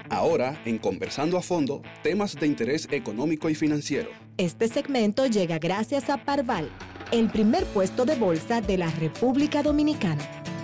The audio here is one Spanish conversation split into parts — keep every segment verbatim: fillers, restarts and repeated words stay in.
Ahora, en Conversando a Fondo, temas de interés económico y financiero. Este segmento llega gracias a Parval, el primer puesto de bolsa de la República Dominicana.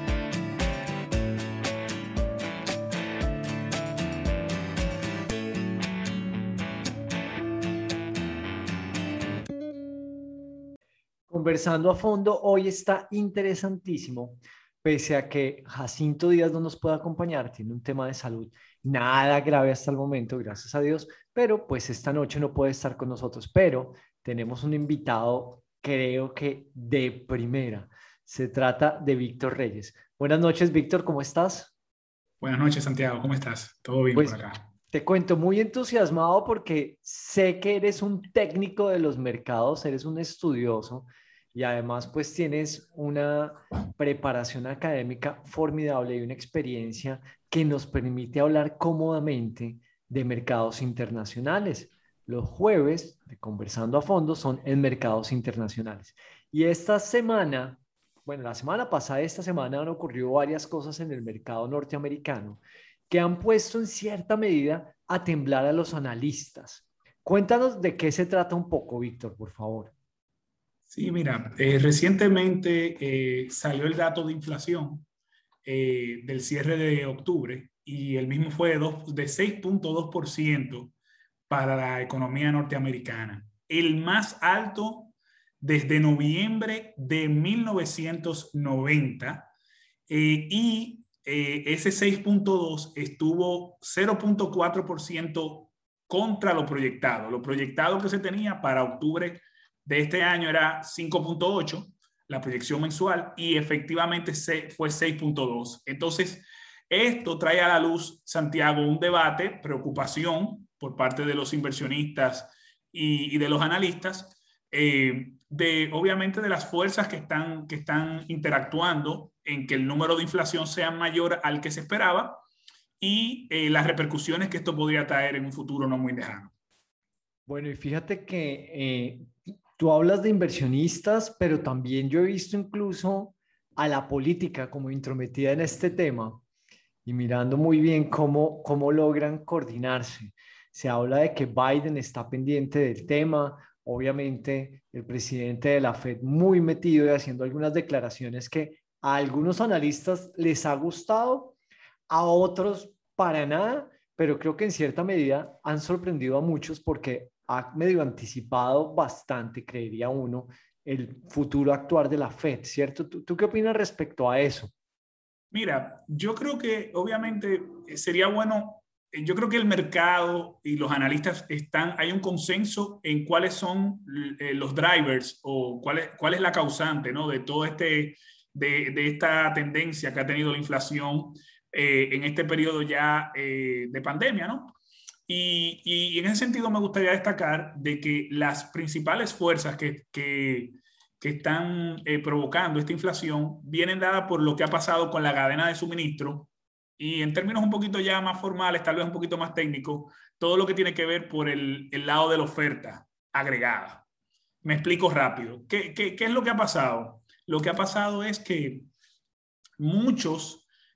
Conversando a Fondo hoy está interesantísimo, pese a que Jacinto Díaz no nos puede acompañar, tiene un tema de salud, nada grave hasta el momento, gracias a Dios, pero pues esta noche no puede estar con nosotros, pero tenemos un invitado, creo que de primera. Se trata de Víctor Reyes. Buenas noches, Víctor, ¿cómo estás? Buenas noches, Santiago, ¿cómo estás? ¿Todo bien Pues, por acá? te cuento, muy entusiasmado porque sé que eres un técnico de los mercados, eres un estudioso y además pues tienes una preparación académica formidable y una experiencia que nos permite hablar cómodamente de mercados internacionales. Los jueves de Conversando a Fondo son en mercados internacionales. Y esta semana, bueno, la semana pasada, esta semana han ocurrido varias cosas en el mercado norteamericano que han puesto en cierta medida a temblar a los analistas. Cuéntanos de qué se trata un poco, Víctor, por favor. Sí, mira, eh, recientemente eh, salió el dato de inflación eh, del cierre de octubre y el mismo fue de, dos- de seis punto dos por ciento para la economía norteamericana, el más alto desde noviembre de mil novecientos noventa eh, y eh, ese seis punto dos estuvo cero punto cuatro por ciento contra lo proyectado. Lo proyectado que se tenía para octubre de este año era cinco punto ocho, la proyección mensual, y efectivamente se, fue seis punto dos. Entonces, esto trae a la luz, Santiago, un debate, preocupación por parte de los inversionistas y, y de los analistas, eh, de obviamente de las fuerzas que están, que están interactuando en que el número de inflación sea mayor al que se esperaba y eh, las repercusiones que esto podría traer en un futuro no muy lejano. Bueno, y fíjate que eh, tú hablas de inversionistas, pero también yo he visto incluso a la política como intrometida en este tema y mirando muy bien cómo, cómo logran coordinarse. Se habla de que Biden está pendiente del tema, obviamente el presidente de la Fed muy metido y haciendo algunas declaraciones que a algunos analistas les ha gustado, a otros para nada, pero creo que en cierta medida han sorprendido a muchos porque ha medio anticipado bastante, creería uno, el futuro actuar de la Fed, ¿cierto? ¿Tú, tú qué opinas respecto a eso? Mira, yo creo que obviamente eh, sería bueno, eh, yo creo que el mercado y los analistas están, hay un consenso en cuáles son eh, los drivers o cuál es, cuál es la causante, ¿no? De todo este, de, de esta tendencia que ha tenido la inflación eh, en este periodo ya eh, de pandemia, ¿no? Y, y, en ese sentido me gustaría destacar de que las principales fuerzas que, que, que están eh, provocando esta inflación vienen dadas por lo que ha pasado con la cadena de suministro y en términos un poquito ya más formales, tal vez un poquito más técnicos, todo lo que tiene que ver por el, el lado de la oferta agregada. Me explico rápido. ¿Qué, qué, qué es lo que ha pasado? Lo que ha pasado es que muchos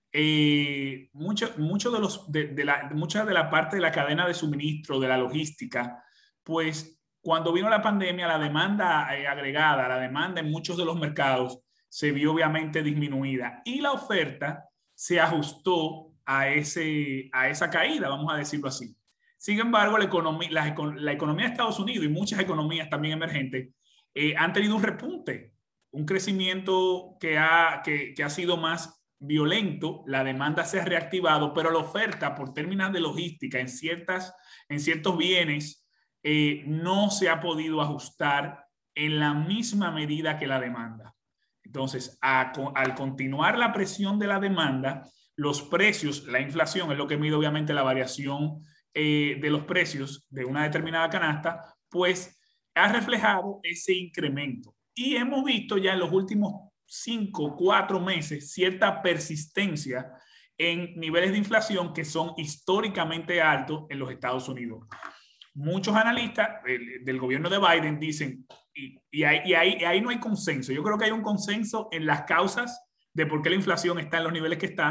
eh, mucho, mucho de los, de, de la, mucha de la parte de la cadena de suministro, de la logística, pues cuando vino la pandemia, la demanda eh, agregada, la demanda en muchos de los mercados se vio obviamente disminuida y la oferta se ajustó a, ese, a esa caída, vamos a decirlo así. Sin embargo, la economía, la, la economía de Estados Unidos y muchas economías también emergentes eh, han tenido un repunte, un crecimiento que ha, que, que ha sido más violento, la demanda se ha reactivado, pero la oferta por términos de logística en, ciertas, en ciertos bienes eh, no se ha podido ajustar en la misma medida que la demanda. Entonces, a, al continuar la presión de la demanda, los precios, la inflación es lo que mide obviamente la variación eh, de los precios de una determinada canasta, pues ha reflejado ese incremento. Y hemos visto ya en los últimos cinco, cuatro meses, cierta persistencia en niveles de inflación que son históricamente altos en los Estados Unidos. Muchos analistas del, del gobierno de Biden dicen, y, y, ahí, y ahí, ahí no hay consenso. Yo creo que hay un consenso en las causas de por qué la inflación está en los niveles que está.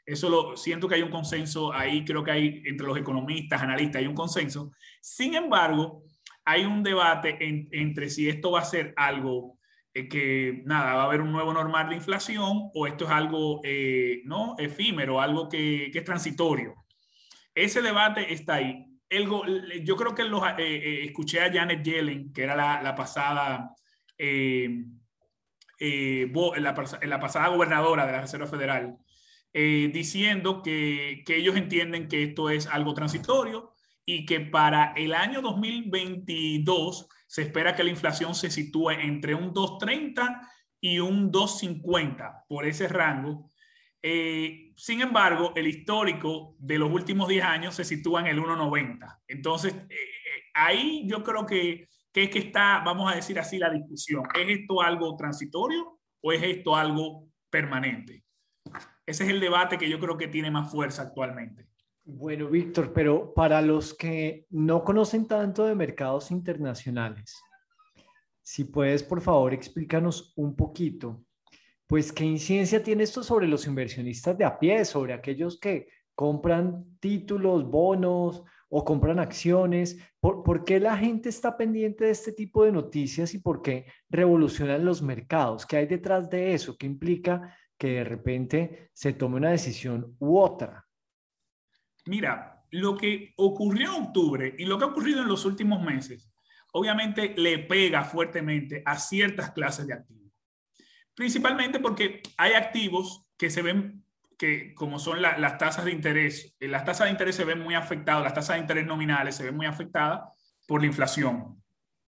Eso lo siento que hay un consenso ahí, creo que hay entre los economistas, analistas, hay un consenso. Sin embargo, hay un debate en, entre si esto va a ser algo eh, que, nada, va a haber un nuevo normal de inflación o esto es algo eh, no efímero, algo que, que es transitorio. Ese debate está ahí. El, yo creo que los, eh, eh, escuché a Janet Yellen, que era la, la pasada eh, eh, la, la pasada gobernadora de la Reserva Federal, eh, diciendo que, que ellos entienden que esto es algo transitorio y que para el año dos mil veintidós se espera que la inflación se sitúe entre un dos treinta y un dos cincuenta, por ese rango. Eh, sin embargo, el histórico de los últimos diez años se sitúa en el uno noventa. Entonces, eh, ahí yo creo que, que es que está, vamos a decir así, la discusión. ¿Es esto algo transitorio o es esto algo permanente? Ese es el debate que yo creo que tiene más fuerza actualmente. Bueno, Víctor, pero para los que no conocen tanto de mercados internacionales, si puedes, por favor, explícanos un poquito, pues, ¿qué incidencia tiene esto sobre los inversionistas de a pie, sobre aquellos que compran títulos, bonos o compran acciones? ¿Por, por qué la gente está pendiente de este tipo de noticias y por qué revolucionan los mercados? ¿Qué hay detrás de eso? ¿Qué implica que de repente se tome una decisión u otra? Mira, lo que ocurrió en octubre y lo que ha ocurrido en los últimos meses, obviamente le pega fuertemente a ciertas clases de activos. Principalmente porque hay activos que se ven, que como son la, las tasas de interés, las tasas de interés se ven muy afectadas, las tasas de interés nominales se ven muy afectadas por la inflación,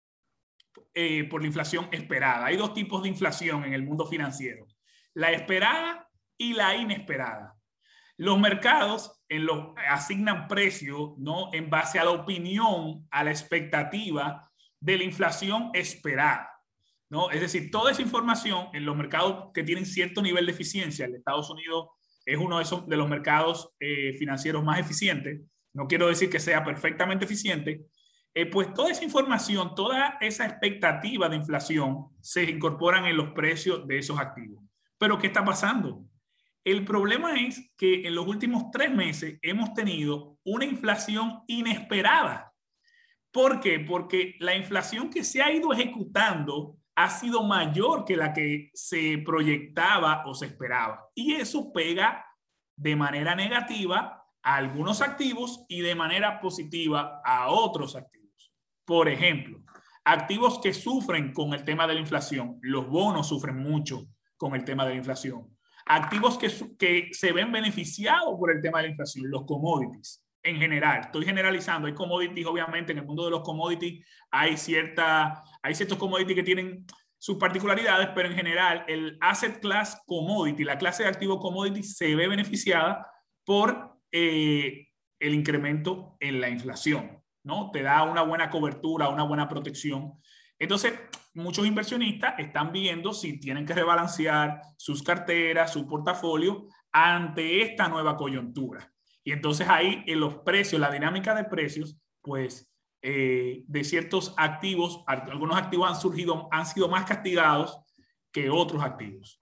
eh, por la inflación esperada. Hay dos tipos de inflación en el mundo financiero, la esperada y la inesperada. Los mercados en los, asignan precio, ¿no?, en base a la opinión, a la expectativa de la inflación esperada, ¿no? Es decir, toda esa información en los mercados que tienen cierto nivel de eficiencia, el de Estados Unidos es uno de, esos, de los mercados eh, financieros más eficientes, no quiero decir que sea perfectamente eficiente, eh, pues toda esa información, toda esa expectativa de inflación se incorporan en los precios de esos activos. Pero ¿qué está pasando? El problema es que en los últimos tres meses hemos tenido una inflación inesperada. ¿Por qué? Porque la inflación que se ha ido ejecutando ha sido mayor que la que se proyectaba o se esperaba. Y eso pega de manera negativa a algunos activos y de manera positiva a otros activos. Por ejemplo, activos que sufren con el tema de la inflación. Los bonos sufren mucho con el tema de la inflación. Activos que, que se ven beneficiados por el tema de la inflación, los commodities. En general, estoy generalizando, hay commodities, obviamente en el mundo de los commodities hay, cierta, hay ciertos commodities que tienen sus particularidades, pero en general el asset class commodity, la clase de activo commodity se ve beneficiada por eh, el incremento en la inflación, ¿no? Te da una buena cobertura, una buena protección. Entonces, muchos inversionistas están viendo si tienen que rebalancear sus carteras, su portafolio ante esta nueva coyuntura. Y entonces ahí en los precios, la dinámica de precios, pues eh, de ciertos activos, algunos activos han surgido, han sido más castigados que otros activos.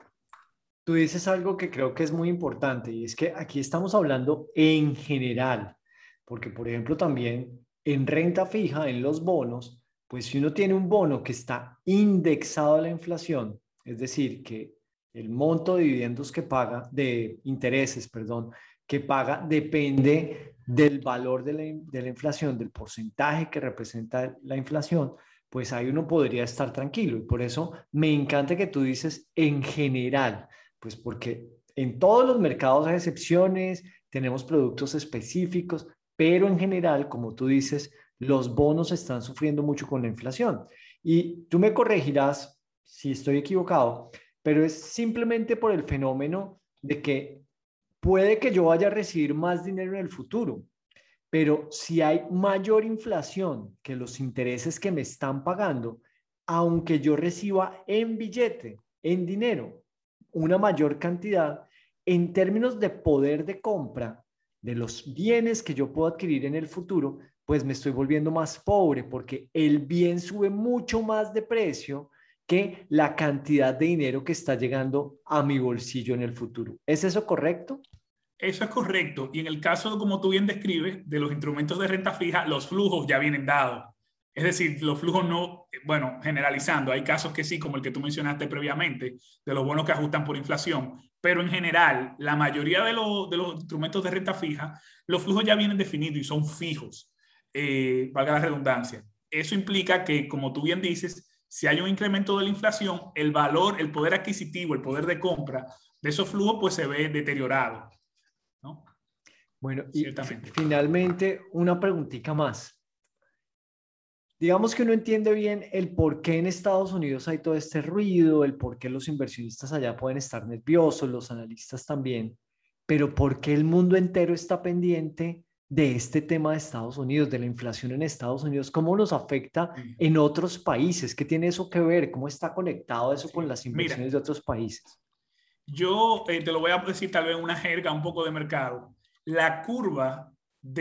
Tú dices algo que creo que es muy importante y es que aquí estamos hablando en general, porque por ejemplo también en renta fija, en los bonos, pues si uno tiene un bono que está indexado a la inflación, es decir, que el monto de dividendos que paga, de intereses, perdón, que paga depende del valor de la, de la inflación, del porcentaje que representa la inflación, pues ahí uno podría estar tranquilo. Y por eso me encanta que tú dices en general, pues porque en todos los mercados hay excepciones, tenemos productos específicos, pero en general, como tú dices, los bonos están sufriendo mucho con la inflación. Y tú me corregirás si estoy equivocado, pero es simplemente por el fenómeno de que puede que yo vaya a recibir más dinero en el futuro, pero si hay mayor inflación que los intereses que me están pagando, aunque yo reciba en billete, en dinero, una mayor cantidad, en términos de poder de compra de los bienes que yo puedo adquirir en el futuro, pues me estoy volviendo más pobre porque el bien sube mucho más de precio que la cantidad de dinero que está llegando a mi bolsillo en el futuro. ¿Es eso correcto? Eso es correcto. Y en el caso, como tú bien describes, de los instrumentos de renta fija, los flujos ya vienen dados. Es decir, los flujos no, bueno, generalizando, hay casos que sí, como el que tú mencionaste previamente, de los bonos que ajustan por inflación, pero en general, la mayoría de, lo, de los instrumentos de renta fija, los flujos ya vienen definidos y son fijos, eh, valga la redundancia. Eso implica que, como tú bien dices, si hay un incremento de la inflación, el valor, el poder adquisitivo, el poder de compra de esos flujos, pues se ve deteriorado, ¿no? Bueno, y finalmente, una preguntita más. Digamos que uno entiende bien el por qué en Estados Unidos hay todo este ruido, el por qué los inversionistas allá pueden estar nerviosos, los analistas también, pero ¿por qué el mundo entero está pendiente de este tema de Estados Unidos, de la inflación en Estados Unidos? ¿Cómo nos afecta Sí. en otros países? ¿Qué tiene eso que ver? ¿Cómo está conectado eso Sí. con las inversiones Mira, de otros países? Yo eh, te lo voy a decir tal vez una jerga un poco de mercado. La curva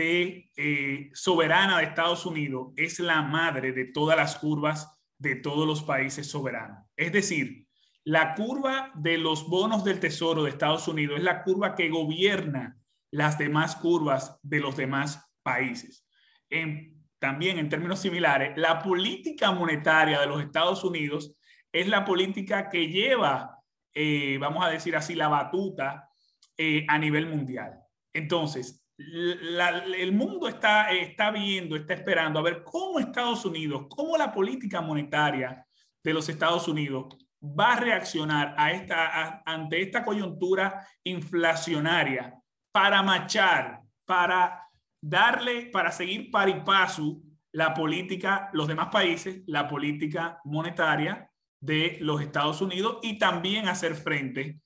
de eh, soberana de Estados Unidos es la madre de todas las curvas de todos los países soberanos. Es decir, la curva de los bonos del tesoro de Estados Unidos es la curva que gobierna las demás curvas de los demás países. En, también en términos similares, la política monetaria de los Estados Unidos es la política que lleva, eh, vamos a decir así, la batuta eh, a nivel mundial. Entonces, La, el mundo está, está viendo, está esperando a ver cómo Estados Unidos, cómo la política monetaria de los Estados Unidos va a reaccionar a esta, a, ante esta coyuntura inflacionaria para machar, para darle, para seguir par y paso la política, los demás países, la política monetaria de los Estados Unidos y también hacer frente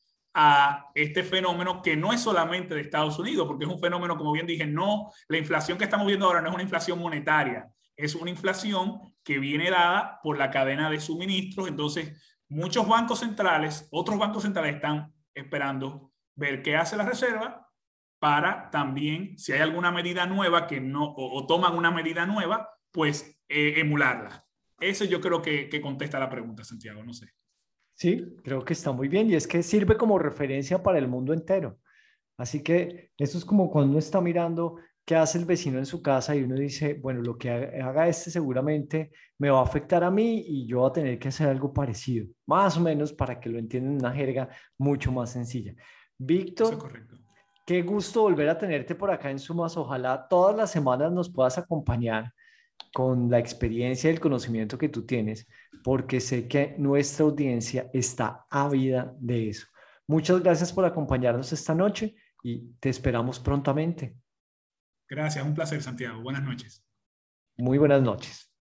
a este fenómeno que no es solamente de Estados Unidos, porque es un fenómeno, como bien dije, no, la inflación que estamos viendo ahora no es una inflación monetaria, es una inflación que viene dada por la cadena de suministros. Entonces, muchos bancos centrales, otros bancos centrales están esperando ver qué hace la Reserva para también, si hay alguna medida nueva que no, o, o toman una medida nueva, pues eh, emularla. Eso yo creo que, que contesta la pregunta, Santiago, no sé. Sí, creo que está muy bien y es que sirve como referencia para el mundo entero. Así que eso es como cuando uno está mirando qué hace el vecino en su casa y uno dice, bueno, lo que haga este seguramente me va a afectar a mí y yo voy a tener que hacer algo parecido, más o menos para que lo entiendan en una jerga mucho más sencilla. Víctor, eso es correcto. Qué gusto volver a tenerte por acá en Sumas. Ojalá todas las semanas nos puedas acompañar con la experiencia y el conocimiento que tú tienes, porque sé que nuestra audiencia está ávida de eso. Muchas gracias por acompañarnos esta noche y te esperamos prontamente. Gracias, un placer, Santiago. Buenas noches. Muy buenas noches.